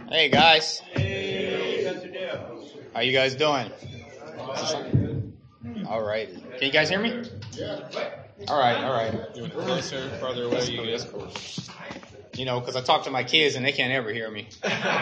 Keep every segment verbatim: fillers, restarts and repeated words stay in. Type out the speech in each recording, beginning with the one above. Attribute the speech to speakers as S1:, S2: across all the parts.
S1: Hey guys. How you guys doing? All right. Can you guys hear me? All right, all right.
S2: Closer, farther away.
S1: That's cool, that's cool. You know, because I talk to my kids and they can't ever hear me.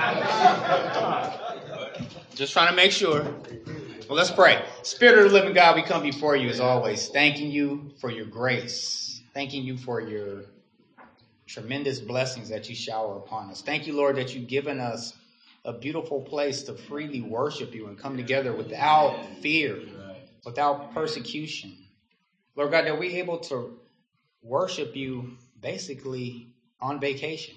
S1: Just trying to make sure. Well, let's pray. Spirit of the living God, we come before you as always, thanking you for your grace, thanking you for your tremendous blessings that you shower upon us. Thank you, Lord, that you've given us a beautiful place to freely worship you and come together without fear, without persecution. Lord God, that we're able to worship you basically on vacation.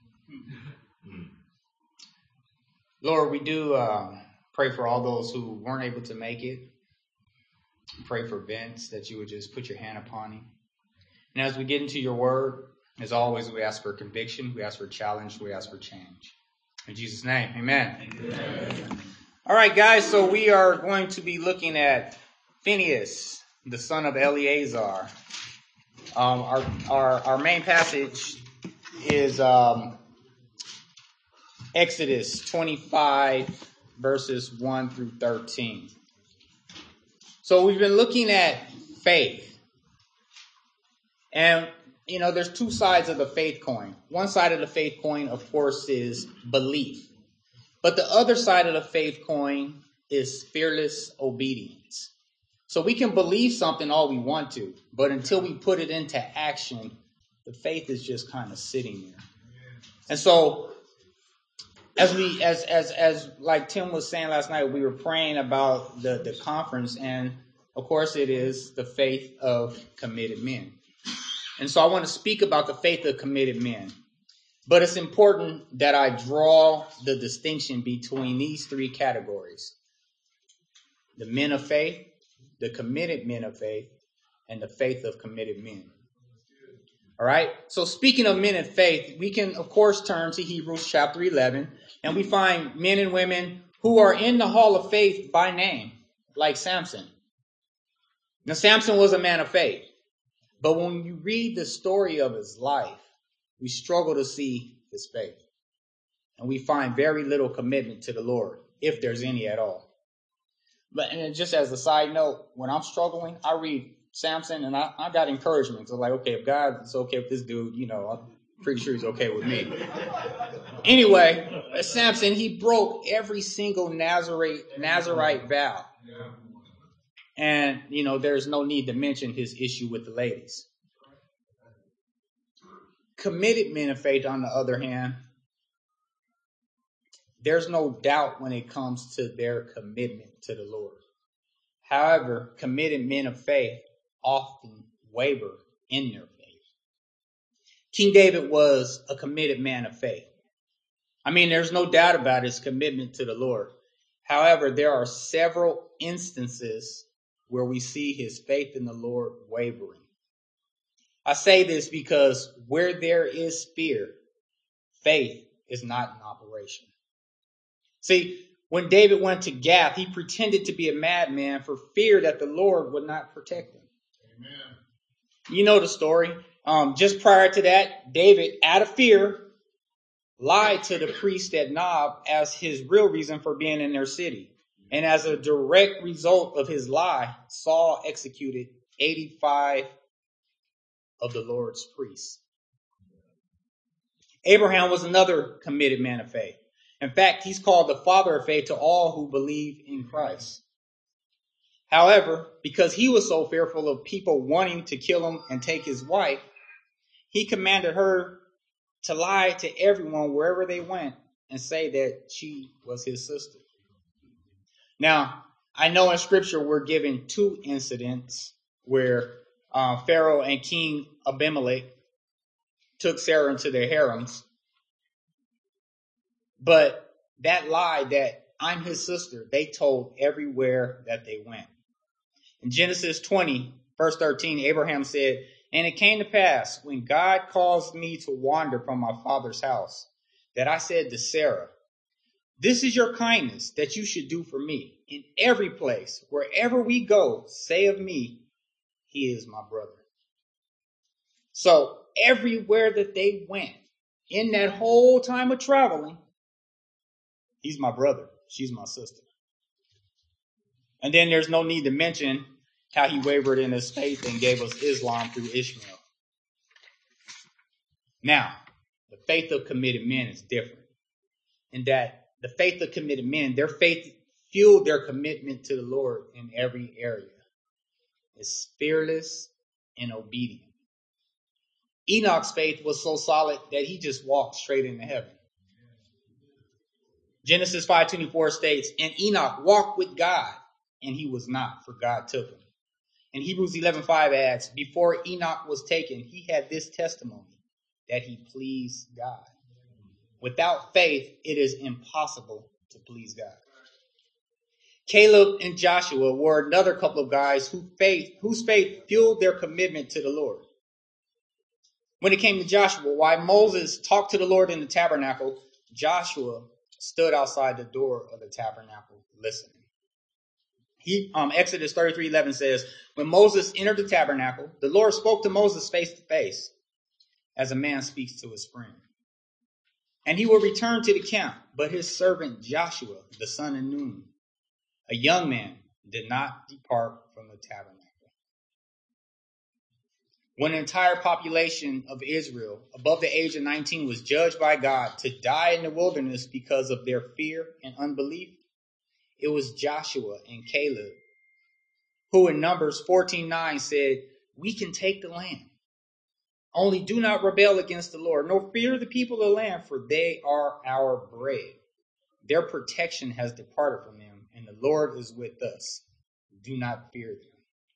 S1: Lord, we do uh, pray for all those who weren't able to make it. Pray for Vince, that you would just put your hand upon him. And as we get into your word, as always, we ask for conviction, we ask for challenge, we ask for change. In Jesus' name, amen. Amen. All right, guys, so we are going to be looking at Phinehas, the son of Eleazar. Um, our, our, our main passage is um, Exodus twenty-five, verses one through thirteen. So we've been looking at faith. And, you know, there's two sides of the faith coin. One side of the faith coin, of course, is belief. But the other side of the faith coin is fearless obedience. So we can believe something all we want to, but until we put it into action, the faith is just kind of sitting there. And so as we, as, as, as like Tim was saying last night, we were praying about the, the conference, and of course it is the faith of committed men. And so I want to speak about the faith of committed men. But it's important that I draw the distinction between these three categories: the men of faith, the committed men of faith, and the faith of committed men. All right. So speaking of men of faith, we can, of course, turn to Hebrews chapter eleven, and we find men and women who are in the hall of faith by name, like Samson. Now, Samson was a man of faith. But when you read the story of his life, we struggle to see his faith. And we find very little commitment to the Lord, if there's any at all. But and just as a side note, when I'm struggling, I read Samson and I, I got encouragement. So like, okay, if God is okay with this dude, you know, I'm pretty sure he's okay with me. Anyway, Samson, he broke every single Nazarite, Nazarite vow. And, you know, there's no need to mention his issue with the ladies. Committed men of faith, on the other hand, there's no doubt when it comes to their commitment to the Lord. However, committed men of faith often waver in their faith. King David was a committed man of faith. I mean, there's no doubt about his commitment to the Lord. However, there are several instances where we see his faith in the Lord wavering. I say this because where there is fear, faith is not in operation. See, when David went to Gath, he pretended to be a madman for fear that the Lord would not protect him. Amen. You know the story. Um, just prior to that, David, out of fear, lied to the priest at Nob as his real reason for being in their city. And as a direct result of his lie, Saul executed eighty-five of the Lord's priests. Abraham was another committed man of faith. In fact, he's called the father of faith to all who believe in Christ. However, because he was so fearful of people wanting to kill him and take his wife, he commanded her to lie to everyone wherever they went and say that she was his sister. Now, I know in Scripture we're given two incidents where uh, Pharaoh and King Abimelech took Sarah into their harems. But that lie that I'm his sister, they told everywhere that they went. In Genesis twenty, verse thirteen, Abraham said, "And it came to pass, when God caused me to wander from my father's house, that I said to Sarah, 'This is your kindness that you should do for me. In every place, wherever we go, say of me, he is my brother.'" So everywhere that they went, in that whole time of traveling, He's my brother. She's my sister. And then there's no need to mention how he wavered in his faith and gave us Islam through Ishmael. Now, the faith of committed men is different in that the faith of committed men, their faith fueled their commitment to the Lord in every area. It's fearless and obedient. Enoch's faith was so solid that he just walked straight into heaven. Genesis five twenty-four states, and Enoch walked with God, and he was not, for God took him. And Hebrews eleven five adds, before Enoch was taken, he had this testimony, that he pleased God. Without faith, it is impossible to please God. Caleb and Joshua were another couple of guys whose faith, whose faith fueled their commitment to the Lord. When it came to Joshua, while Moses talked to the Lord in the tabernacle, Joshua stood outside the door of the tabernacle listening. He, um, Exodus thirty-three eleven says, when Moses entered the tabernacle, the Lord spoke to Moses face to face, as a man speaks to his friend. And he will return to the camp, but his servant Joshua, the son of Nun, a young man, did not depart from the tabernacle. When an entire population of Israel above the age of nineteen was judged by God to die in the wilderness because of their fear and unbelief, it was Joshua and Caleb who in Numbers fourteen nine said, we can take the land. Only do not rebel against the Lord, nor fear the people of the land, for they are our bread. Their protection has departed from them, and the Lord is with us. Do not fear them.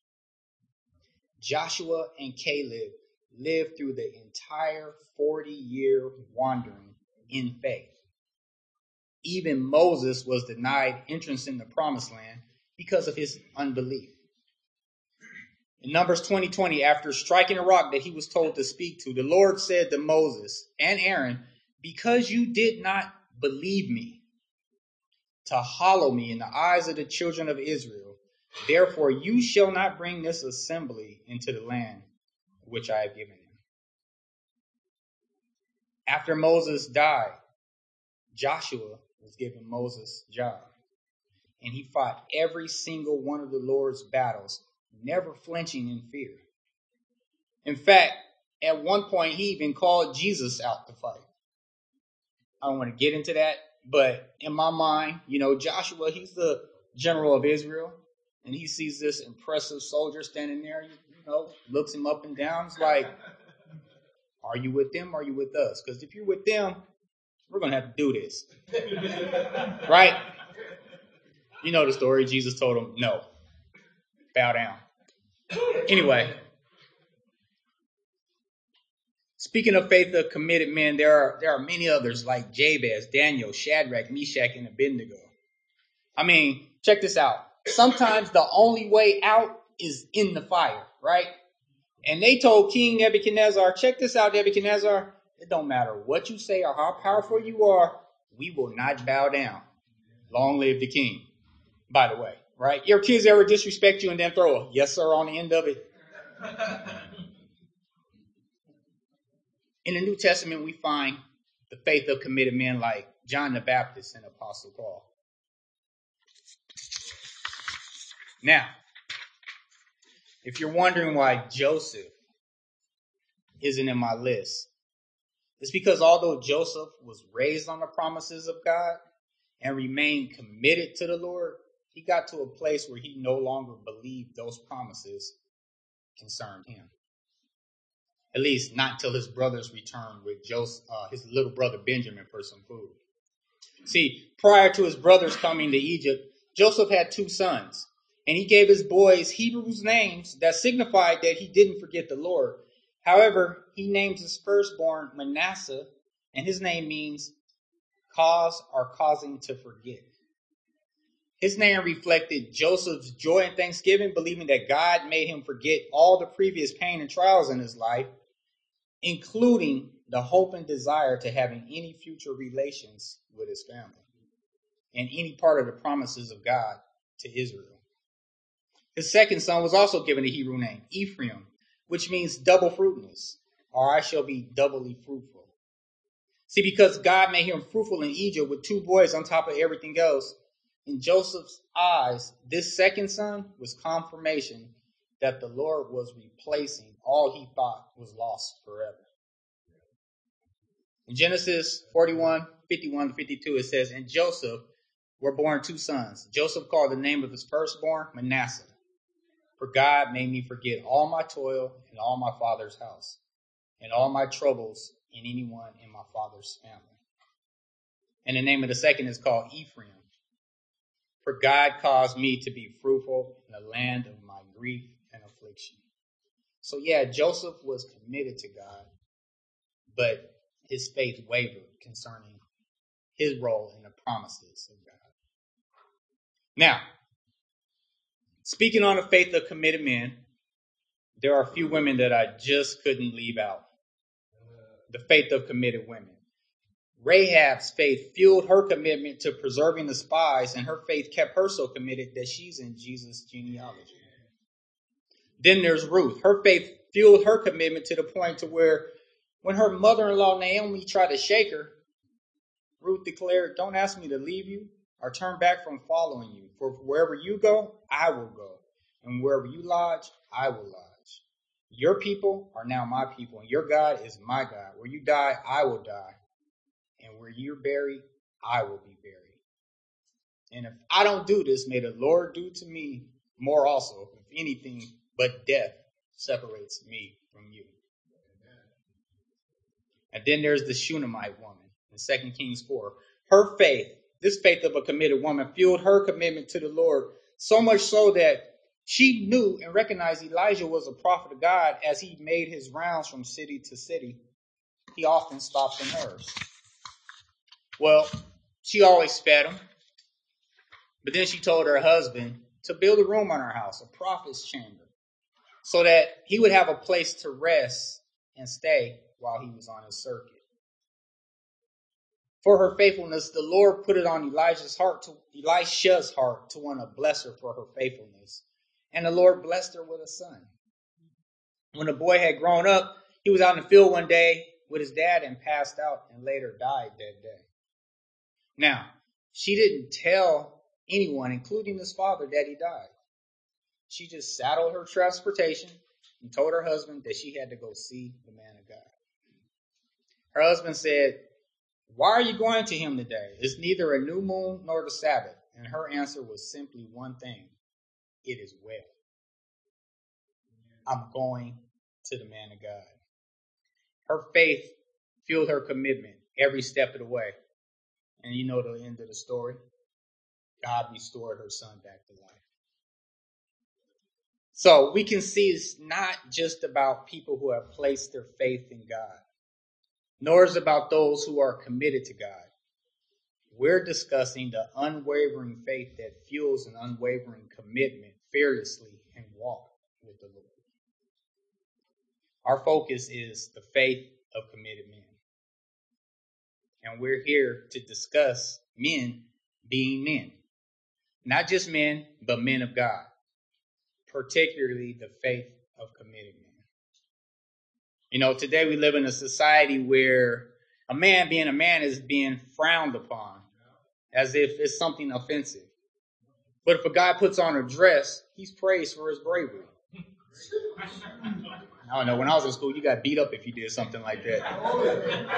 S1: Joshua and Caleb lived through the entire forty-year wandering in faith. Even Moses was denied entrance in the promised land because of his unbelief. In Numbers twenty twenty, after striking a rock that he was told to speak to, the Lord said to Moses and Aaron, because you did not believe me, to hallow me in the eyes of the children of Israel, therefore you shall not bring this assembly into the land which I have given them. After Moses died, Joshua was given Moses' job, and he fought every single one of the Lord's battles, never flinching in fear. In fact, at one point, he even called Jesus out to fight. I don't want to get into that, but in my mind, you know, Joshua, he's the general of Israel, and he sees this impressive soldier standing there, you know, looks him up and down. It's like, are you with them or are you with us? Because if you're with them, we're going to have to do this. Right? You know the story. Jesus told him, no, bow down. Anyway, speaking of faith of committed men, there are there are many others like Jabez, Daniel, Shadrach, Meshach, and Abednego. I mean, check this out. Sometimes the only way out is in the fire, right? And they told King Nebuchadnezzar, check this out, Nebuchadnezzar. It don't matter what you say or how powerful you are, we will not bow down. Long live the king. By the way, right? Your kids ever disrespect you and then throw a yes, sir on the end of it? In the New Testament, we find the faith of committed men like John the Baptist and Apostle Paul. Now, if you're wondering why Joseph isn't in my list, it's because although Joseph was raised on the promises of God and remained committed to the Lord, he got to a place where he no longer believed those promises concerned him. At least not till his brothers returned with Joseph, uh, his little brother Benjamin for some food. See, prior to his brothers coming to Egypt, Joseph had two sons, and he gave his boys Hebrew names that signified that he didn't forget the Lord. However, he named his firstborn Manasseh, and his name means cause or causing to forget. His name reflected Joseph's joy and thanksgiving, believing that God made him forget all the previous pain and trials in his life, including the hope and desire to having any future relations with his family and any part of the promises of God to Israel. His second son was also given a Hebrew name, Ephraim, which means double fruitfulness, or I shall be doubly fruitful. See, because God made him fruitful in Egypt with two boys on top of everything else, in Joseph's eyes, this second son was confirmation that the Lord was replacing all he thought was lost forever. In Genesis forty-one, fifty-one to fifty-two, it says, "And Joseph were born two sons. Joseph called the name of his firstborn Manasseh. For God made me forget all my toil and all my father's house, and all my troubles in anyone in my father's family. And the name of the second is called Ephraim. For God caused me to be fruitful in the land of my grief and affliction." So yeah, Joseph was committed to God, but his faith wavered concerning his role in the promises of God. Now, speaking on the faith of committed men, there are a few women that I just couldn't leave out. The faith of committed women. Rahab's faith fueled her commitment to preserving the spies, and her faith kept her so committed that she's in Jesus' genealogy. Then there's Ruth. Her faith fueled her commitment to the point to where when her mother-in-law Naomi tried to shake her, Ruth declared, "Don't ask me to leave you or turn back from following you. For wherever you go, I will go. And wherever you lodge, I will lodge. Your people are now my people, and your God is my God. Where you die, I will die. And where you're buried, I will be buried. And if I don't do this, may the Lord do to me more also, if anything but death separates me from you." And then there's the Shunammite woman in Second Kings four. Her faith, this faith of a committed woman, fueled her commitment to the Lord, so much so that she knew and recognized Elijah was a prophet of God. As he made his rounds from city to city, he often stopped in hers. Well, she always fed him. But then she told her husband to build a room on her house, a prophet's chamber, so that he would have a place to rest and stay while he was on his circuit. For her faithfulness, the Lord put it on Elijah's heart, to Elisha's heart, to want to bless her for her faithfulness. And the Lord blessed her with a son. When the boy had grown up, he was out in the field one day with his dad and passed out and later died that day. Now, she didn't tell anyone, including his father, that he died. She just saddled her transportation and told her husband that she had to go see the man of God. Her husband said, "Why are you going to him today? It's neither a new moon nor the Sabbath." And her answer was simply one thing: "It is well. I'm going to the man of God." Her faith fueled her commitment every step of the way. And you know the end of the story. God restored her son back to life. So we can see it's not just about people who have placed their faith in God, nor is it about those who are committed to God. We're discussing the unwavering faith that fuels an unwavering commitment fearlessly and walk with the Lord. Our focus is the faith of committed men. And we're here to discuss men being men. Not just men, but men of God. Particularly the faith of committed men. You know, today we live in a society where a man being a man is being frowned upon as if it's something offensive. But if a guy puts on a dress, he's praised for his bravery. I don't know, when I was in school, you got beat up if you did something like that.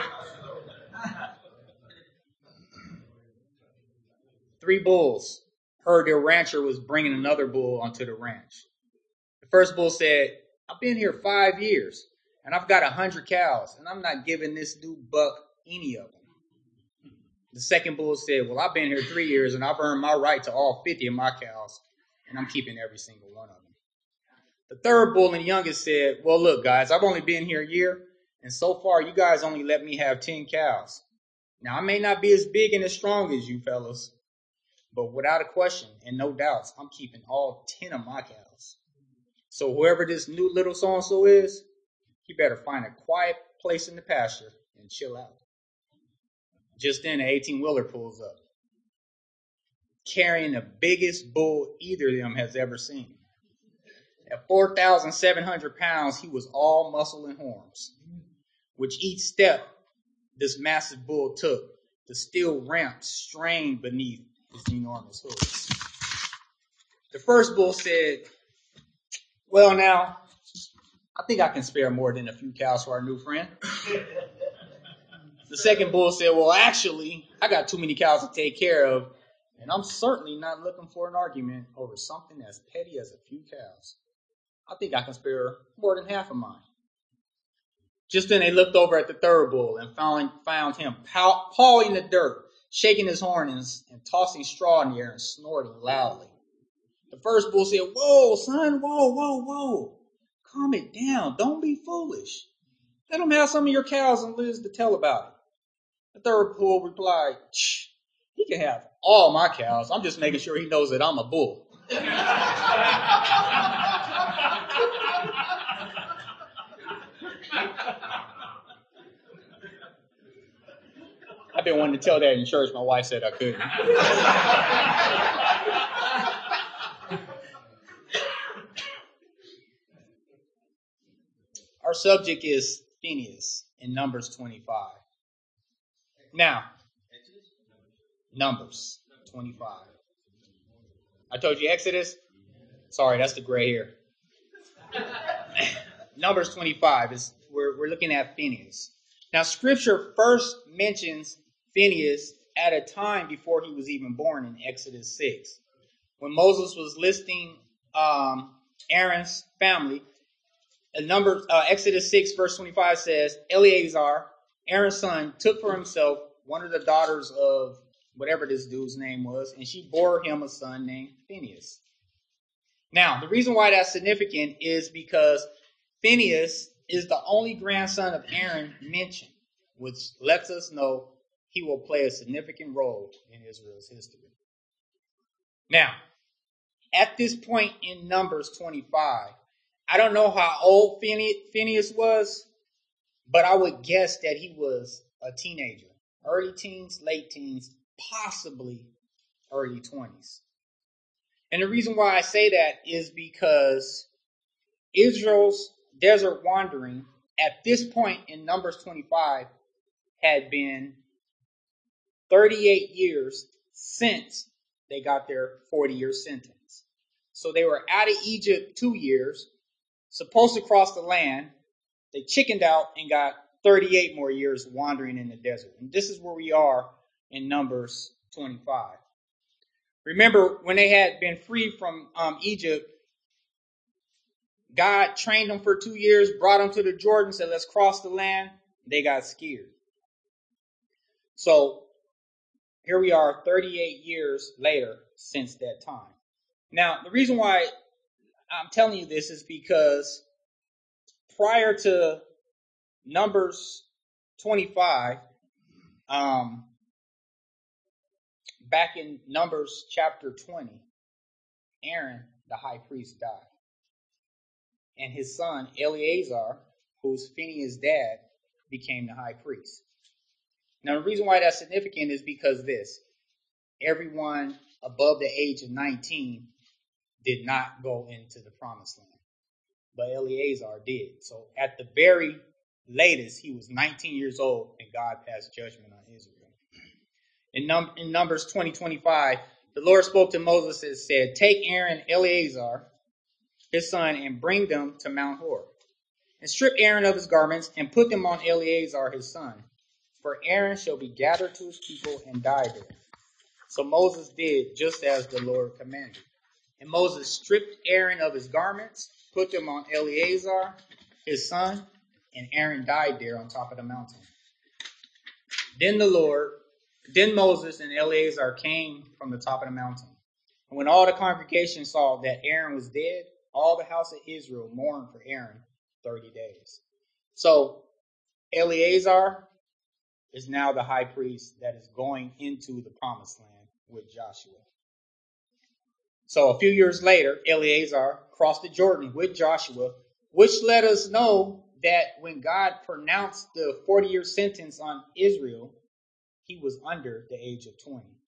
S1: Three bulls heard their rancher was bringing another bull onto the ranch. The first bull said, "I've been here five years, and I've got a hundred cows, and I'm not giving this new buck any of them." The second bull said, "Well, I've been here three years, and I've earned my right to all fifty of my cows, and I'm keeping every single one of them." The third bull and youngest said, "Well, look, guys, I've only been here a year, and so far you guys only let me have ten cows. Now, I may not be as big and as strong as you fellas, but without a question and no doubts, I'm keeping all ten of my cows. So whoever this new little so-and-so is, he better find a quiet place in the pasture and chill out." Just then, an eighteen-wheeler pulls up, carrying the biggest bull either of them has ever seen. At four thousand seven hundred pounds, he was all muscle and horns, which each step this massive bull took, the steel ramp strained beneath his enormous hooves. The first bull said, well, now, I think I can spare more than a few cows for our new friend. The second bull said, well, actually, I got too many cows to take care of, and I'm certainly not looking for an argument over something as petty as a few cows. I think I can spare more than half of mine. Just then they looked over at the third bull and found, found him pow- pawing the dirt, shaking his horn and, and tossing straw in the air and snorting loudly. The first bull said, whoa, son, whoa, whoa, whoa. Calm it down. Don't be foolish. Let him have some of your cows and lives to tell about it. The third bull replied, shh, he can have all my cows. I'm just making sure he knows that I'm a bull. I've been wanting to tell that in church. My wife said I couldn't. Our subject is Phinehas in Numbers twenty-five. Now, Numbers twenty-five. I told you Exodus. Sorry, that's the gray hair. Numbers twenty-five is we're we're looking at Phinehas. Now, Scripture first mentions Phinehas at a time before he was even born in Exodus six, when Moses was listing um, Aaron's family. Number uh, Exodus six verse twenty-five says, Eleazar, Aaron's son, took for himself one of the daughters of whatever this dude's name was, and she bore him a son named Phinehas. Now, the reason why that's significant is because Phinehas is the only grandson of Aaron mentioned, which lets us know he will play a significant role in Israel's history. Now, at this point in Numbers twenty-five, I don't know how old Phinehas was, but I would guess that he was a teenager. Early teens, late teens, possibly early twenties. And the reason why I say that is because Israel's desert wandering at this point in Numbers twenty-five had been thirty-eight years since they got their forty-year sentence. So they were out of Egypt two years, supposed to cross the land. They chickened out and got thirty-eight more years wandering in the desert. And this is where we are in Numbers twenty-five. Remember, when they had been free from um, Egypt, God trained them for two years, brought them to the Jordan, said, let's cross the land. They got scared. So here we are thirty-eight years later since that time. Now, the reason why I'm telling you this is because prior to Numbers twenty-five, um, back in Numbers chapter twenty, Aaron, the high priest, died. And his son, Eleazar, who's Phinehas' dad, became the high priest. Now, the reason why that's significant is because this. Everyone above the age of nineteen did not go into the promised land. But Eleazar did. So at the very latest, he was nineteen years old and God passed judgment on Israel. In, num- in Numbers twenty twenty-five, the Lord spoke to Moses and said, take Aaron, Eleazar, his son, and bring them to Mount Hor. And strip Aaron of his garments and put them on Eleazar, his son. For Aaron shall be gathered to his people and die there. So Moses did just as the Lord commanded. And Moses stripped Aaron of his garments, put them on Eleazar, his son, and Aaron died there on top of the mountain. Then the Lord, then Moses and Eleazar came from the top of the mountain. And when all the congregation saw that Aaron was dead, all the house of Israel mourned for Aaron thirty days. So Eleazar is now the high priest that is going into the promised land with Joshua. So a few years later, Eleazar crossed the Jordan with Joshua, which let us know that when God pronounced the forty-year sentence on Israel, he was under the age of twenty.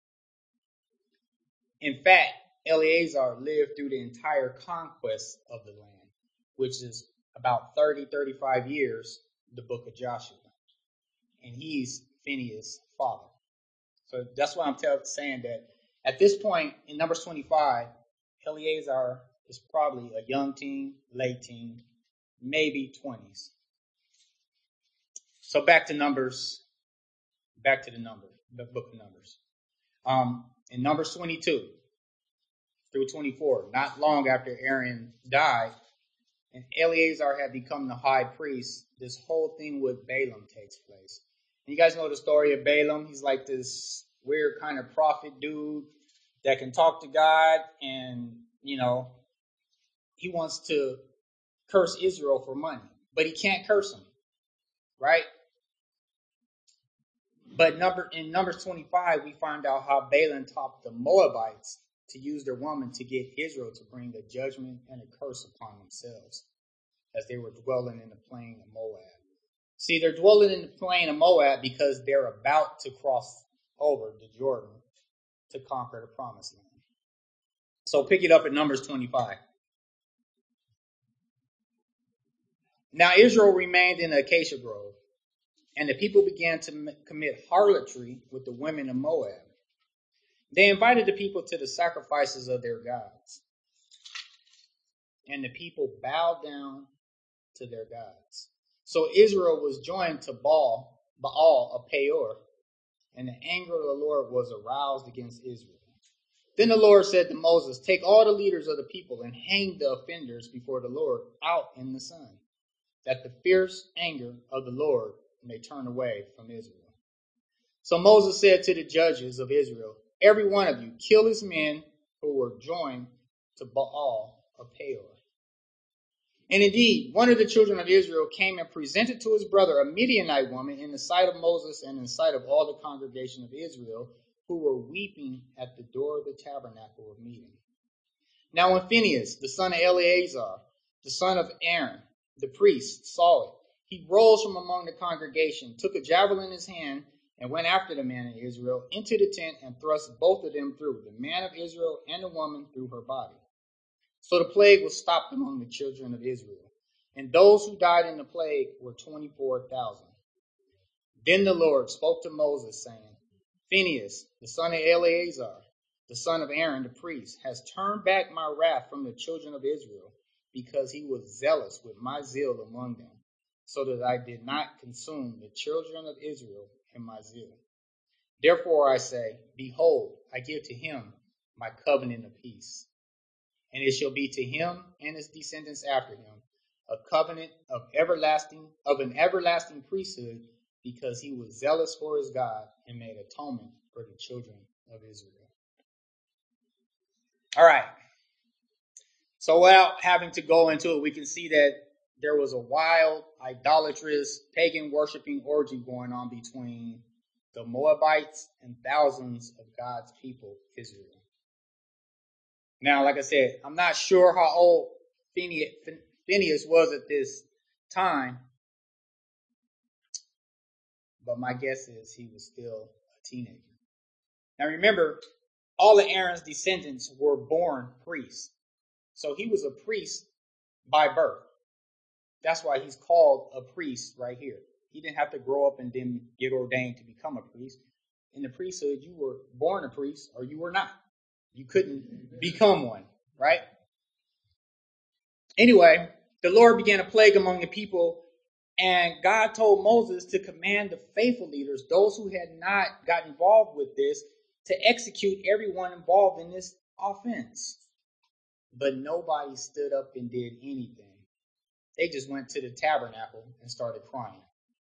S1: In fact, Eleazar lived through the entire conquest of the land, which is about thirty, thirty-five years, the book of Joshua. and he's Phinehas' father. So that's why I'm tell, saying that at this point in Numbers twenty-five, Eleazar is probably a young teen, late teen, maybe twenties. So back to Numbers, back to the number, the book of Numbers. Um, in Numbers twenty-two through twenty-four, not long after Aaron died, and Eleazar had become the high priest, this whole thing with Balaam takes place. And you guys know the story of Balaam. He's like this weird kind of prophet dude that can talk to God, and, you know, he wants to curse Israel for money, but he can't curse them, right? But number in Numbers twenty-five, we find out how Balaam taught the Moabites to use their woman to get Israel to bring a judgment and a curse upon themselves as they were dwelling in the plain of Moab. See, they're dwelling in the plain of Moab because they're about to cross over the Jordan to conquer the promised land. So pick it up at Numbers twenty-five. Now Israel remained in the acacia grove, and the people began to commit harlotry with the women of Moab. They invited the people to the sacrifices of their gods, and the people bowed down to their gods. So Israel was joined to Baal, Baal of Peor, and the anger of the Lord was aroused against Israel. Then the Lord said to Moses, "Take all the leaders of the people and hang the offenders before the Lord out in the sun, that the fierce anger of the Lord may turn away from Israel." So Moses said to the judges of Israel, "Every one of you kill his men who were joined to Baal of Peor." And indeed, one of the children of Israel came and presented to his brother a Midianite woman in the sight of Moses and in the sight of all the congregation of Israel, who were weeping at the door of the tabernacle of meeting. Now when Phinehas, the son of Eleazar, the son of Aaron, the priest, saw it, he rose from among the congregation, took a javelin in his hand, and went after the man of Israel into the tent and thrust both of them through, the man of Israel and the woman through her body. So the plague was stopped among the children of Israel, and those who died in the plague were twenty-four thousand. Then the Lord spoke to Moses, saying, "Phinehas, the son of Eleazar, the son of Aaron the priest, has turned back my wrath from the children of Israel, because he was zealous with my zeal among them, so that I did not consume the children of Israel in my zeal. Therefore I say, behold, I give to him my covenant of peace. And it shall be to him and his descendants after him a covenant of everlasting, of an everlasting priesthood, because he was zealous for his God and made atonement for the children of Israel." All right. So without having to go into it, we can see that there was a wild, idolatrous, pagan worshiping orgy going on between the Moabites and thousands of God's people, Israel. Now, like I said, I'm not sure how old Phinehas was at this time, but my guess is he was still a teenager. Now remember, all of Aaron's descendants were born priests. So he was a priest by birth. That's why he's called a priest right here. He didn't have to grow up and then get ordained to become a priest. In the priesthood, you were born a priest or you were not. You couldn't become one, right? Anyway, the Lord began a plague among the people, and God told Moses to command the faithful leaders, those who had not got involved with this, to execute everyone involved in this offense. But nobody stood up and did anything. They just went to the tabernacle and started crying.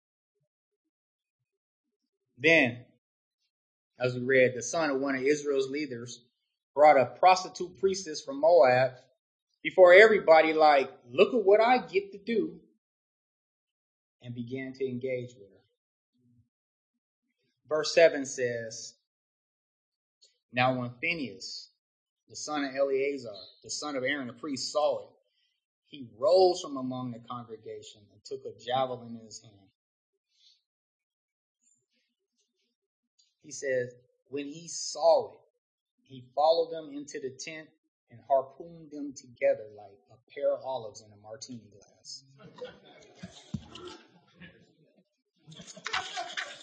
S1: Then, as we read, the son of one of Israel's leaders brought a prostitute priestess from Moab before everybody, like, "Look at what I get to do," and began to engage with her. Verse seven says, "Now when Phinehas, the son of Eleazar, the son of Aaron the priest, saw it, he rose from among the congregation and took a javelin in his hand." He says, when he saw it, he followed them into the tent and harpooned them together like a pair of olives in a martini glass.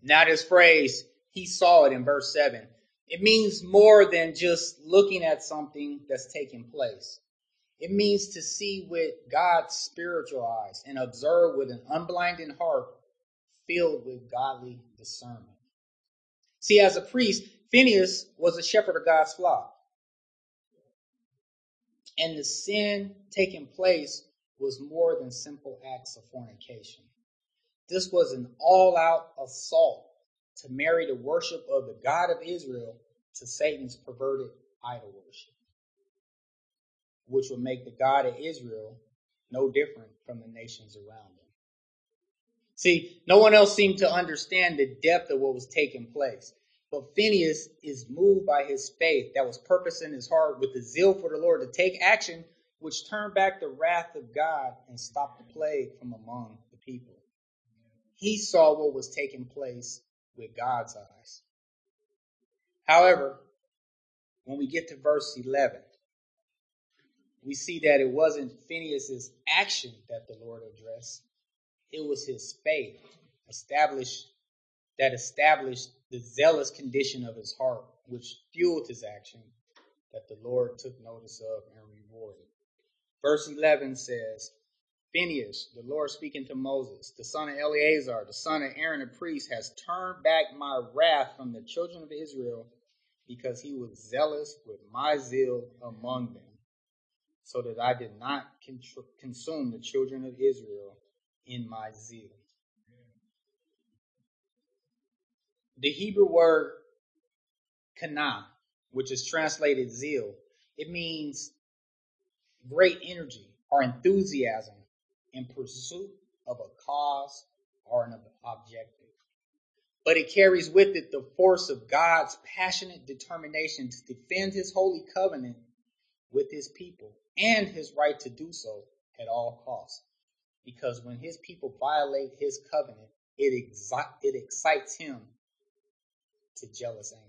S1: Now this phrase, he saw it in verse seven. It means more than just looking at something that's taking place. It means to see with God's spiritual eyes and observe with an unblinded heart filled with godly discernment. See, as a priest, Phinehas was a shepherd of God's flock. And the sin taking place was more than simple acts of fornication. This was an all-out assault to marry the worship of the God of Israel to Satan's perverted idol worship, which would make the God of Israel no different from the nations around him. See, no one else seemed to understand the depth of what was taking place. But Phinehas is moved by his faith that was purposed in his heart with the zeal for the Lord to take action, which turned back the wrath of God and stopped the plague from among the people. He saw what was taking place with God's eyes. However, when we get to verse eleven, we see that it wasn't Phinehas' action that the Lord addressed. It was his faith established that established the zealous condition of his heart, which fueled his action that the Lord took notice of and rewarded. Verse eleven says, Phinehas, the Lord speaking to Moses, the son of Eleazar, the son of Aaron the priest, has turned back my wrath from the children of Israel because he was zealous with my zeal among them, so that I did not consume the children of Israel in my zeal. The Hebrew word kana, which is translated zeal, it means great energy or enthusiasm in pursuit of a cause or an objective. But it carries with it the force of God's passionate determination to defend his holy covenant with his people and his right to do so at all costs. Because when his people violate his covenant, it, exi- it excites him to jealous anger.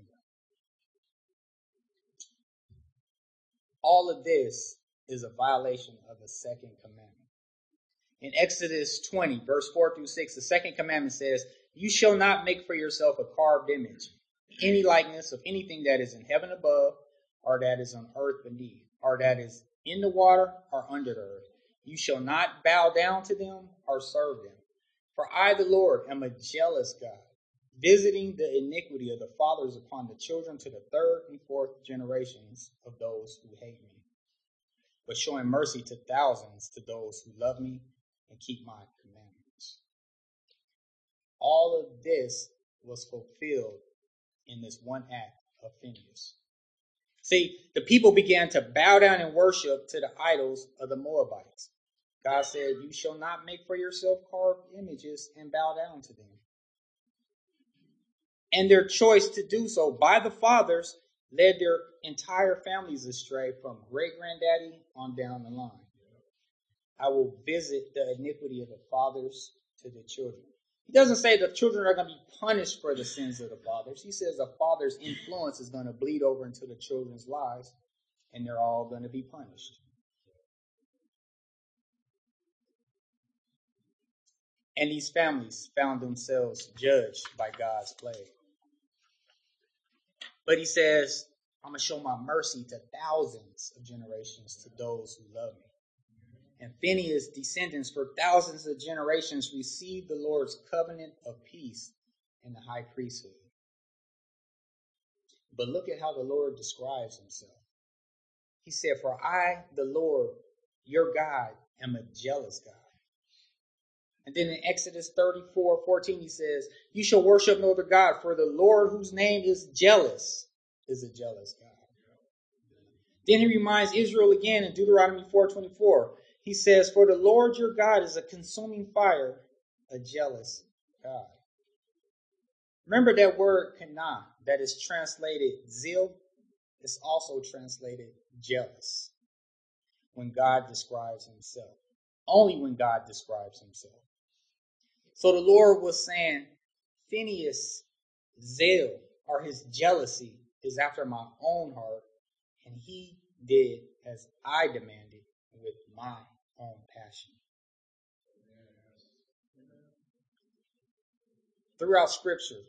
S1: All of this is a violation of the second commandment. In Exodus twenty, verse four through six, the second commandment says, you shall not make for yourself a carved image, any likeness of anything that is in heaven above, or that is on earth beneath, or that is in the water or under the earth. You shall not bow down to them or serve them. For I, the Lord, am a jealous God, visiting the iniquity of the fathers upon the children to the third and fourth generations of those who hate me, but showing mercy to thousands to those who love me and keep my commandments. All of this was fulfilled in this one act of Phinehas. See, the people began to bow down and worship to the idols of the Moabites. God said, you shall not make for yourself carved images and bow down to them. And their choice to do so by the fathers led their entire families astray from great-granddaddy on down the line. I will visit the iniquity of the fathers to the children. He doesn't say the children are going to be punished for the sins of the fathers. He says the father's influence is going to bleed over into the children's lives, and they're all going to be punished. And these families found themselves judged by God's plague. But he says, I'm going to show my mercy to thousands of generations to those who love me. And Phinehas' descendants for thousands of generations received the Lord's covenant of peace in the high priesthood. But look at how the Lord describes himself. He said, for I, the Lord, your God, am a jealous God. And then in Exodus thirty-four fourteen, he says, you shall worship no other God, for the Lord whose name is jealous is a jealous God. Then he reminds Israel again in Deuteronomy four twenty-four. He says, for the Lord your God is a consuming fire, a jealous God. Remember that word kana that is translated zeal is also translated jealous when God describes himself. Only when God describes himself. So the Lord was saying, Phinehas' zeal or his jealousy is after my own heart, and he did as I demanded with my own passion. Throughout Scripture,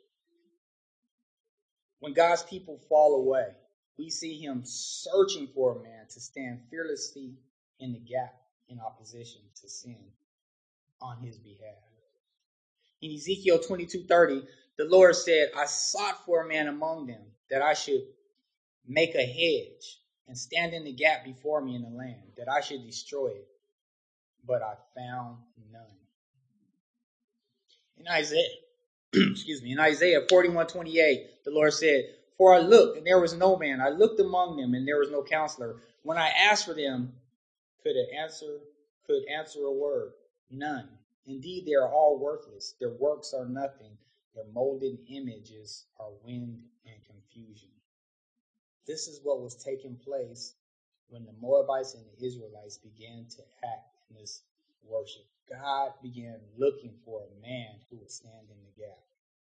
S1: when God's people fall away, we see him searching for a man to stand fearlessly in the gap in opposition to sin on his behalf. In Ezekiel twenty-two thirty, the Lord said, I sought for a man among them that I should make a hedge and stand in the gap before me in the land, that I should destroy it. But I found none. In Isaiah, excuse me, in Isaiah forty-one twenty-eight, the Lord said, for I looked, and there was no man. I looked among them, and there was no counselor. When I asked for them, could it answer, could answer a word? None. Indeed, they are all worthless. Their works are nothing. Their molded images are wind and confusion. This is what was taking place when the Moabites and the Israelites began to act in this worship. God began looking for a man who would stand in the gap.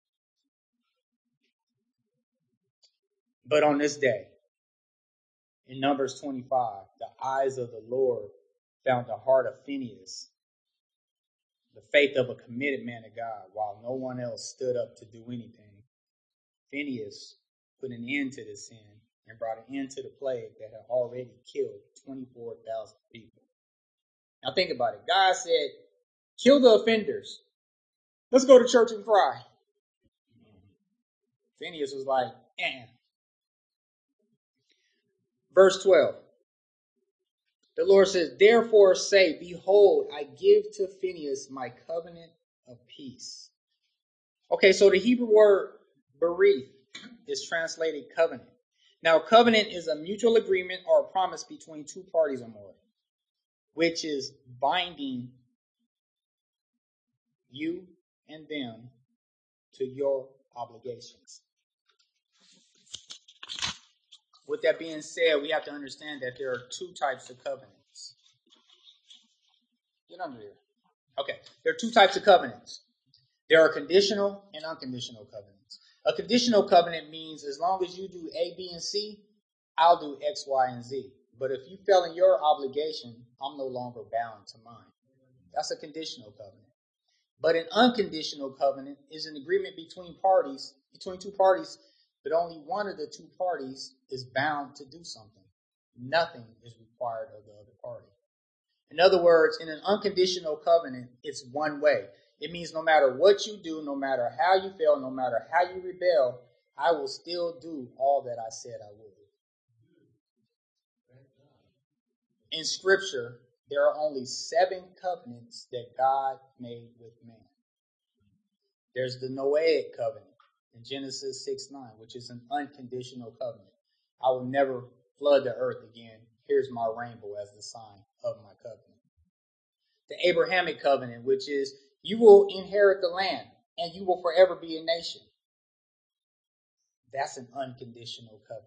S1: But on this day, in Numbers twenty-five, the eyes of the Lord found the heart of Phinehas, the faith of a committed man of God, while no one else stood up to do anything. Phinehas put an end to the sin and brought an end to the plague that had already killed twenty-four thousand people. Now think about it. God said, kill the offenders. Let's go to church and cry. Phinehas was like, eh. Verse twelve. The Lord says, therefore say, behold, I give to Phinehas my covenant of peace. Okay, so the Hebrew word berith is translated covenant. Now, covenant is a mutual agreement or a promise between two parties or more, which is binding you and them to your obligations. With that being said, we have to understand that there are two types of covenants. Get under here. Okay, there are two types of covenants. There are conditional and unconditional covenants. A conditional covenant means as long as you do A, B, and C, I'll do X, Y, and Z. But if you fell in your obligation, I'm no longer bound to mine. That's a conditional covenant. But an unconditional covenant is an agreement between parties, between two parties, but only one of the two parties is bound to do something. Nothing is required of the other party. In other words, in an unconditional covenant, it's one way. It means no matter what you do, no matter how you fail, no matter how you rebel, I will still do all that I said I would. In Scripture, there are only seven covenants that God made with man. There's the Noahic covenant in Genesis six nine, which is an unconditional covenant. I will never flood the earth again. Here's my rainbow as the sign of my covenant. The Abrahamic covenant, which is you will inherit the land and you will forever be a nation. That's an unconditional covenant.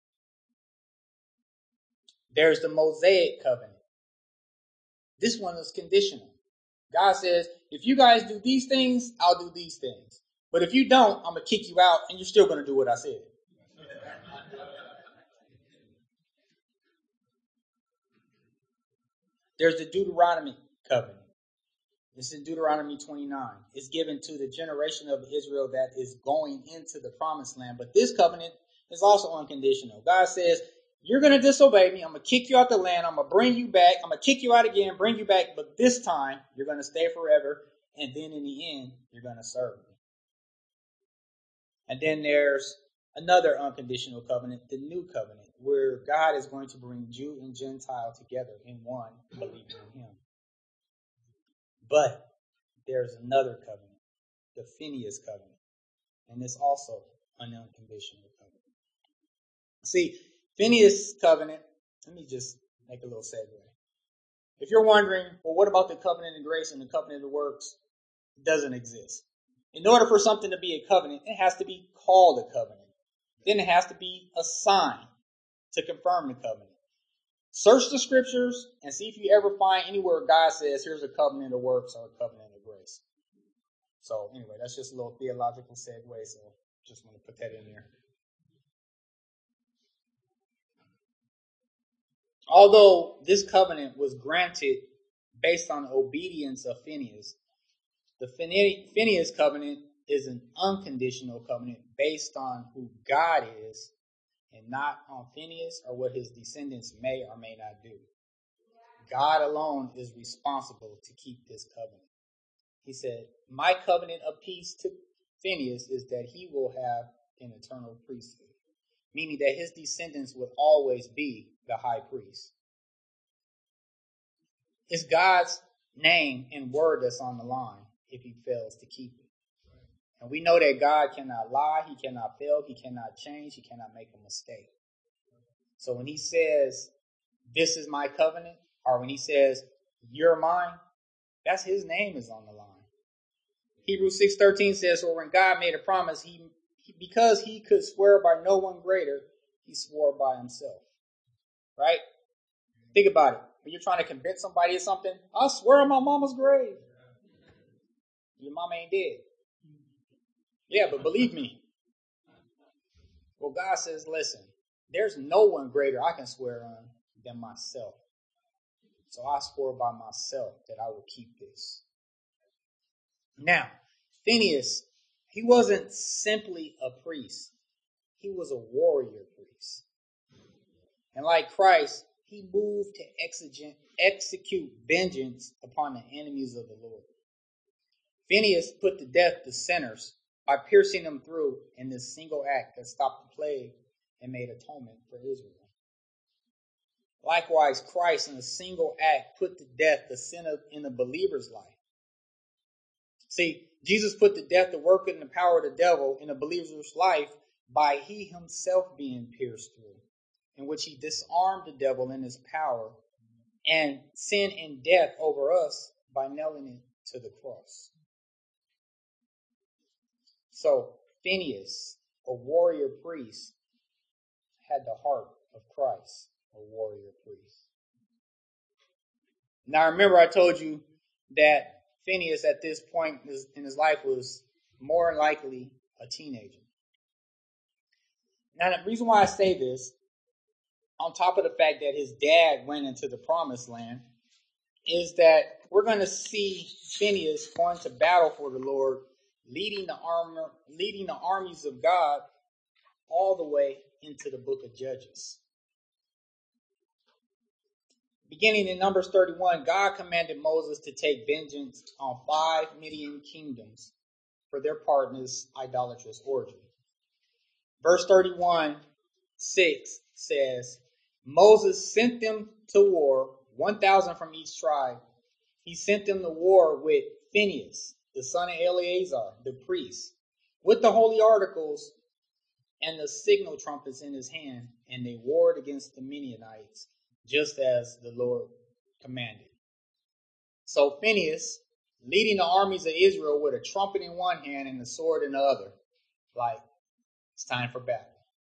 S1: There's the Mosaic covenant. This one is conditional. God says, if you guys do these things, I'll do these things. But if you don't, I'm going to kick you out and you're still going to do what I said. There's the Deuteronomy covenant. This is in Deuteronomy twenty-nine. It's given to the generation of Israel that is going into the promised land. But this covenant is also unconditional. God says, you're going to disobey me. I'm going to kick you out the land. I'm going to bring you back. I'm going to kick you out again, bring you back. But this time, you're going to stay forever. And then in the end, you're going to serve me. And then there's another unconditional covenant, the new covenant, where God is going to bring Jew and Gentile together in one, believing in him. But there's another covenant, the Phinehas covenant. And it's also an unconditional covenant. See, Phinehas covenant, let me just make a little segue. If you're wondering, well, what about the covenant of grace and the covenant of works? It doesn't exist. In order for something to be a covenant, it has to be called a covenant. Then it has to be a sign to confirm the covenant. Search the scriptures and see if you ever find anywhere God says, here's a covenant of works or a covenant of grace. So anyway, that's just a little theological segue, so just want to put that in there. Although this covenant was granted based on the obedience of Phinehas, the Phinehas covenant is an unconditional covenant based on who God is and not on Phinehas or what his descendants may or may not do. God alone is responsible to keep this covenant. He said, my covenant of peace to Phinehas is that he will have an eternal priesthood, meaning that his descendants would always be the high priest. It's God's name and word that's on the line if he fails to keep it. And we know that God cannot lie, he cannot fail, he cannot change, he cannot make a mistake. So when he says, this is my covenant, or when he says, you're mine, that's his name is on the line. Hebrews six thirteen says, so when God made a promise, he, he because he could swear by no one greater, he swore by himself. Right? Think about it. When you're trying to convince somebody of something, I swear on my mama's grave. Your mama ain't dead. Yeah, but believe me. Well, God says, listen, there's no one greater I can swear on than myself. So I swore by myself that I will keep this. Now, Phinehas, he wasn't simply a priest. He was a warrior priest. And like Christ, he moved to exigent, execute vengeance upon the enemies of the Lord. Phinehas put to death the sinners by piercing them through in this single act that stopped the plague and made atonement for Israel. Likewise, Christ in a single act put to death the sin in the believer's life. See, Jesus put to death the work and the power of the devil in a believer's life by he himself being pierced through, in which he disarmed the devil in his power and sin and death over us by nailing it to the cross. So Phinehas, a warrior priest, had the heart of Christ, a warrior priest. Now remember I told you that Phinehas at this point in his life was more likely a teenager. Now the reason why I say this, on top of the fact that his dad went into the promised land, is that we're going to see Phinehas going to battle for the Lord, leading the armor, leading the armies of God all the way into the book of Judges. Beginning in Numbers thirty-one, God commanded Moses to take vengeance on five Midian kingdoms for their part in his idolatrous origin. Verse thirty-one, six says, Moses sent them to war, one thousand from each tribe. He sent them to war with Phinehas, the son of Eleazar, the priest, with the holy articles and the signal trumpets in his hand, and they warred against the Midianites, just as the Lord commanded. So Phinehas, leading the armies of Israel with a trumpet in one hand and a sword in the other, like, it's time for battle.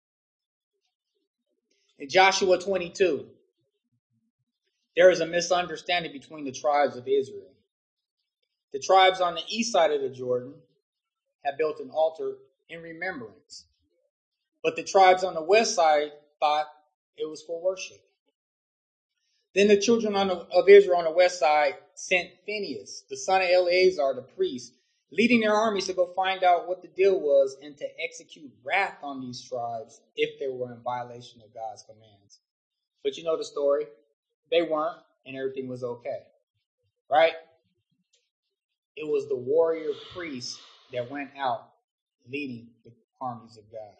S1: In Joshua twenty-two, there is a misunderstanding between the tribes of Israel. The tribes on the east side of the Jordan had built an altar in remembrance, but the tribes on the west side thought it was for worship. Then the children on the, of Israel on the west side sent Phinehas, the son of Eleazar, the priest, leading their armies to go find out what the deal was and to execute wrath on these tribes if they were in violation of God's commands. But you know the story. They weren't, and everything was okay. Right? It was the warrior priest that went out leading the armies of God.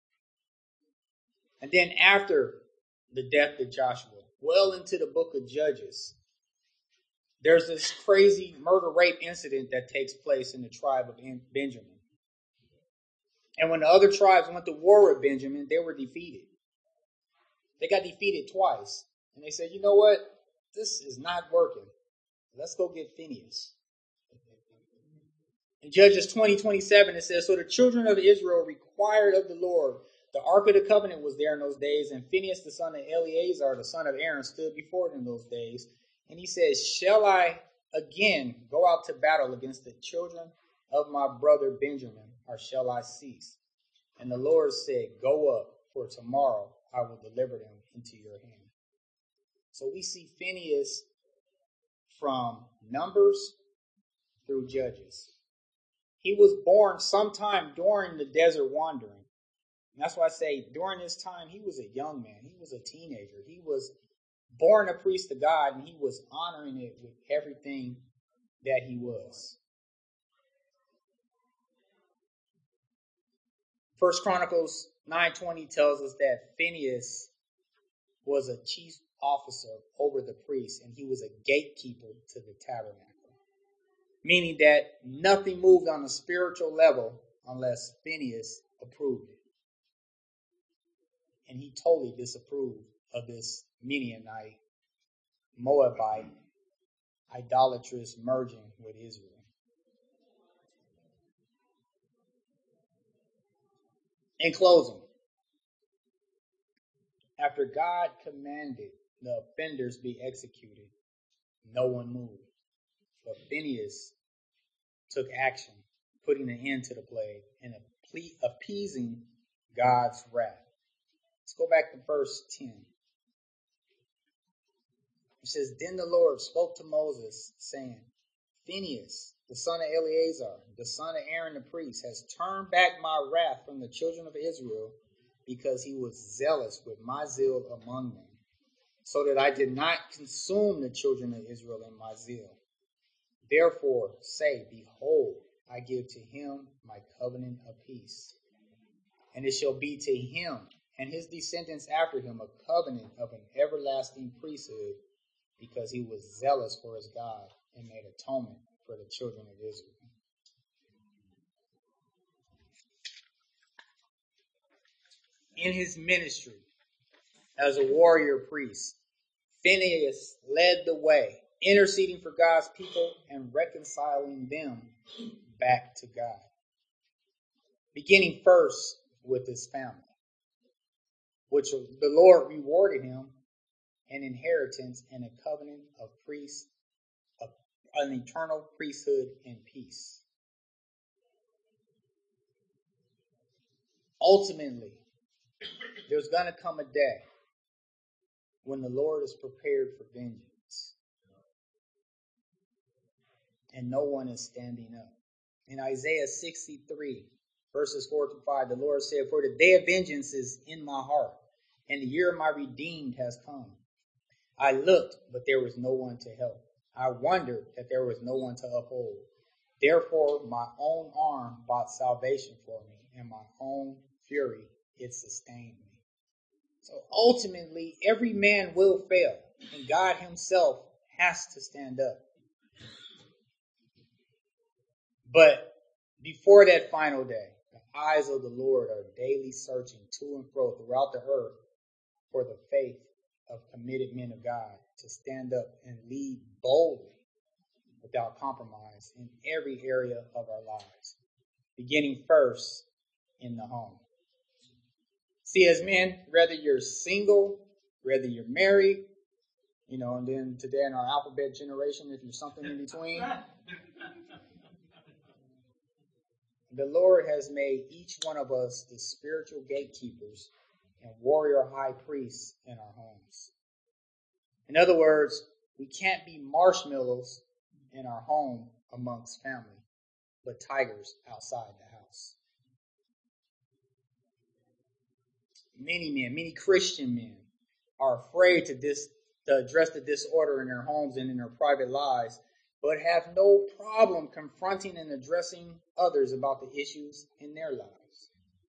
S1: And then after the death of Joshua, well into the book of Judges, there's this crazy murder-rape incident that takes place in the tribe of Benjamin. And when the other tribes went to war with Benjamin, they were defeated. They got defeated twice. And they said, you know what? This is not working. Let's go get Phinehas. In Judges twenty twenty-seven, it says, so the children of Israel required of the Lord. The Ark of the Covenant was there in those days, and Phinehas, the son of Eleazar, the son of Aaron, stood before it in those days. And he says, shall I again go out to battle against the children of my brother Benjamin, or shall I cease? And the Lord said, go up, for tomorrow I will deliver them into your hand. So we see Phinehas from Numbers through Judges. He was born sometime during the desert wandering. And that's why I say during this time, he was a young man. He was a teenager. He was born a priest of God, and he was honoring it with everything that he was. First Chronicles nine twenty tells us that Phinehas was a chief officer over the priests, and he was a gatekeeper to the tabernacle, meaning that nothing moved on a spiritual level unless Phinehas approved it. And he totally disapproved of this Midianite, Moabite, idolatrous merging with Israel. In closing, after God commanded the offenders be executed, no one moved. But Phinehas took action, putting an end to the plague and appeasing God's wrath. Let's go back to verse ten. It says, Then the Lord spoke to Moses, saying, Phinehas, the son of Eleazar, the son of Aaron the priest, has turned back my wrath from the children of Israel, because he was zealous with my zeal among them, so that I did not consume the children of Israel in my zeal. Therefore say, Behold, I give to him my covenant of peace. And it shall be to him and his descendants after him a covenant of an everlasting priesthood, because he was zealous for his God and made atonement for the children of Israel. In his ministry as a warrior priest, Phinehas led the way, interceding for God's people and reconciling them back to God. Beginning first with his family, which the Lord rewarded him an inheritance and a covenant of priests, of an eternal priesthood and peace. Ultimately, there's going to come a day when the Lord is prepared for vengeance, and no one is standing up. In Isaiah sixty-three, verses four to five, the Lord said, For the day of vengeance is in my heart, and the year of my redeemed has come. I looked, but there was no one to help. I wondered that there was no one to uphold. Therefore, my own arm bought salvation for me, and my own fury, it sustained me. So ultimately, every man will fail, and God himself has to stand up. But before that final day, the eyes of the Lord are daily searching to and fro throughout the earth for the faith of committed men of God to stand up and lead boldly without compromise in every area of our lives, beginning first in the home. See, as men, whether you're single, whether you're married, you know, and then today in our alphabet generation, if you're something in between, the Lord has made each one of us the spiritual gatekeepers and warrior high priests in our homes. In other words, we can't be marshmallows in our home amongst family, but tigers outside the house. Many men, many Christian men, are afraid to, dis, to address the disorder in their homes and in their private lives, but have no problem confronting and addressing others about the issues in their lives.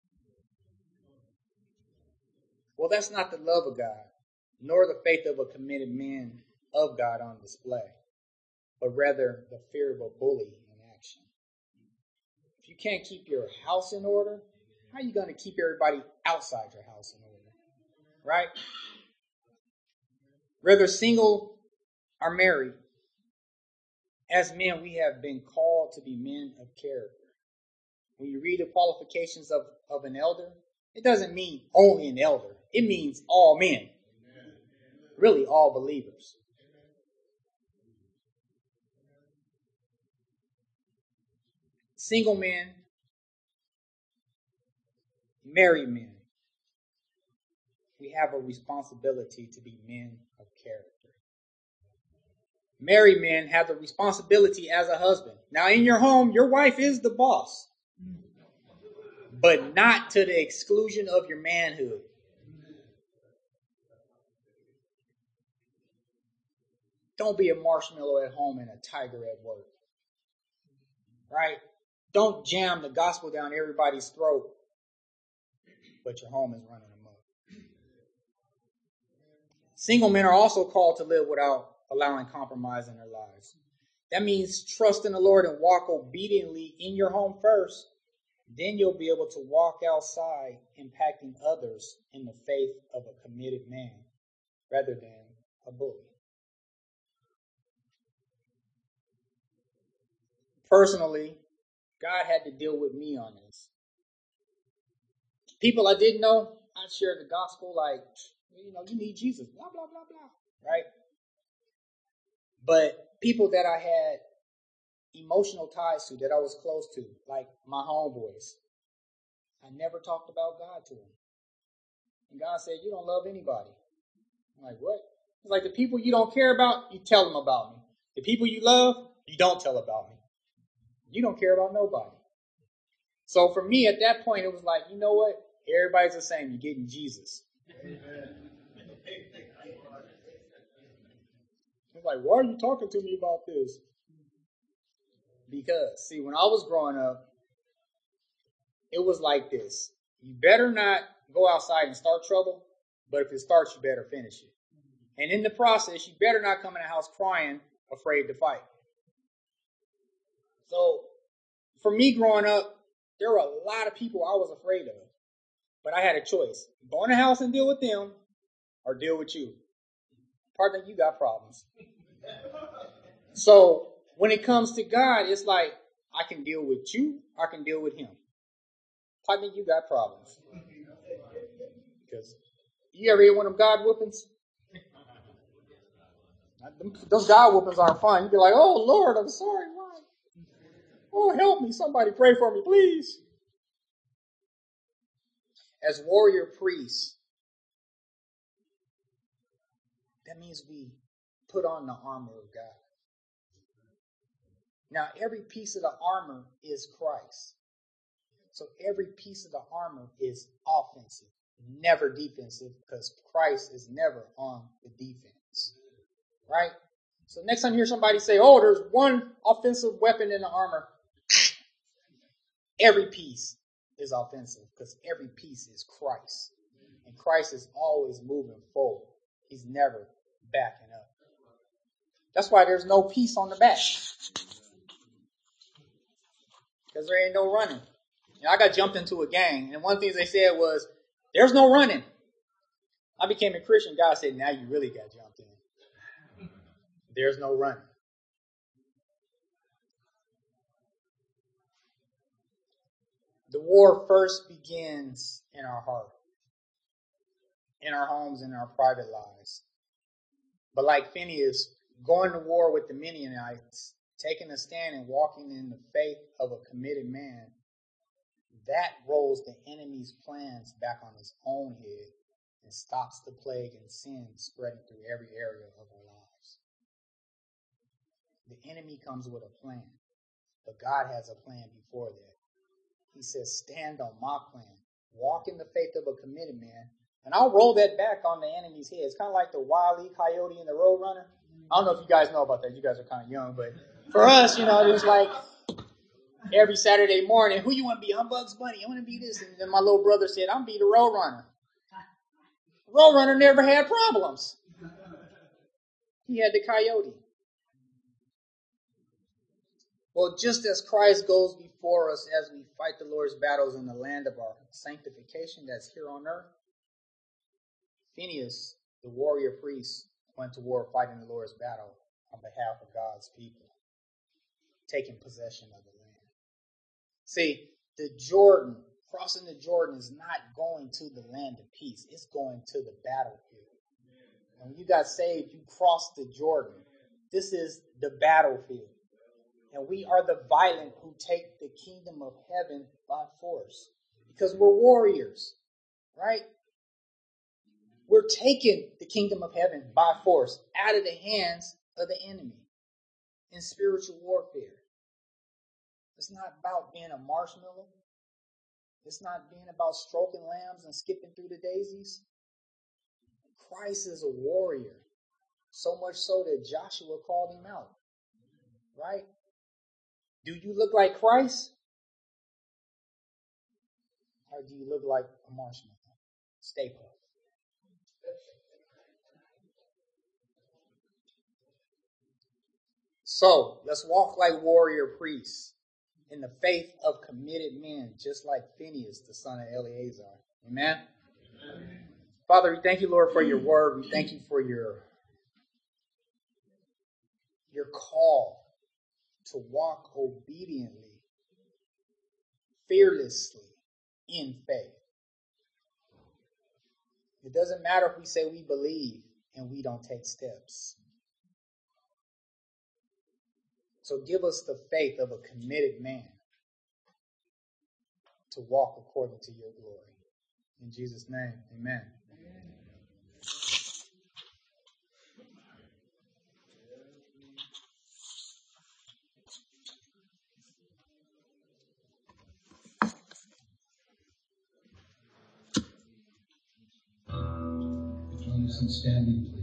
S1: Well, that's not the love of God, nor the faith of a committed man of God on display, but rather the fear of a bully in action. If you can't keep your house in order, how are you going to keep everybody outside your house in order? Right? Whether single or married, as men, we have been called to be men of character. When you read the qualifications of, of an elder, it doesn't mean only an elder. It means all men. Really, all believers. Single men, married men, we have a responsibility to be men of character. Married men have the responsibility as a husband. Now, in your home, your wife is the boss, but not to the exclusion of your manhood. Don't be a marshmallow at home and a tiger at work. Right? Don't jam the gospel down everybody's throat, but your home is running amok. Single men are also called to live without allowing compromise in their lives. That means trust in the Lord and walk obediently in your home first. Then you'll be able to walk outside impacting others in the faith of a committed man rather than a bully. Personally, God had to deal with me on this. People I didn't know, I shared the gospel like, you know, you need Jesus, blah, blah, blah, blah, right? But people that I had emotional ties to, that I was close to, like my homeboys, I never talked about God to them. And God said, you don't love anybody. I'm like, what? It's like the people you don't care about, you tell them about me. The people you love, you don't tell about me. You don't care about nobody. So for me at that point, it was like, you know what? Everybody's the same. You're getting Jesus. It's like, why are you talking to me about this? Because, see, when I was growing up, it was like this. You better not go outside and start trouble, but if it starts, you better finish it. And in the process, you better not come in the house crying, afraid to fight. So, for me growing up, there were a lot of people I was afraid of. But I had a choice. Go in the house and deal with them, or deal with you. Partner, you got problems. So, when it comes to God, it's like, I can deal with you, I can deal with him. Partner, you got problems. Because you ever hear one of them God whoopings? Those God whoopings aren't fun. You be like, oh, Lord, I'm sorry. Why? Oh, help me. Somebody pray for me, please. As warrior priests, that means we put on the armor of God. Now, every piece of the armor is Christ. So every piece of the armor is offensive, never defensive, because Christ is never on the defense. Right? So next time you hear somebody say, oh, there's one offensive weapon in the armor, every piece is offensive because every piece is Christ. And Christ is always moving forward. He's never backing up. That's why there's no peace on the back. Because there ain't no running. You know, I got jumped into a gang, and one of the things they said was, there's no running. I became a Christian. God said, now you really got jumped in. There's no running. The war first begins in our heart, in our homes, in our private lives. But like Phineas, going to war with the Midianites, taking a stand and walking in the faith of a committed man, that rolls the enemy's plans back on his own head and stops the plague and sin spreading through every area of our lives. The enemy comes with a plan, but God has a plan before that. He says, stand on my plan. Walk in the faith of a committed man. And I'll roll that back on the enemy's head. It's kind of like the Wile E. Coyote and the Roadrunner. I don't know if you guys know about that. You guys are kind of young. But for us, you know, it was like every Saturday morning, who you want to be? I'm Bugs Bunny. I want to be this. And then my little brother said, I'm be the Roadrunner. The Roadrunner never had problems. He had the coyote. Well, just as Christ goes before us as we fight the Lord's battles in the land of our sanctification that's here on earth, Phineas, the warrior priest, went to war fighting the Lord's battle on behalf of God's people, taking possession of the land. See, the Jordan, crossing the Jordan is not going to the land of peace. It's going to the battlefield. When you got saved, you crossed the Jordan. This is the battlefield. And we are the violent who take the kingdom of heaven by force. Because we're warriors, right? We're taking the kingdom of heaven by force out of the hands of the enemy. in spiritual warfare. It's not about being a marshmallow. It's not being about stroking lambs and skipping through the daisies. Christ is a warrior, so much so that Joshua called him out. Right? Do you look like Christ? Or do you look like a marshmallow? Stay put. So, let's walk like warrior priests in the faith of committed men, just like Phinehas, the son of Eleazar. Amen? Amen. Father, we thank you, Lord, for your word. We thank you for your, your call to walk obediently, fearlessly in faith. It doesn't matter if we say we believe and we don't take steps. So give us the faith of a committed man to walk according to your glory. In Jesus' name, amen. Join us in standing.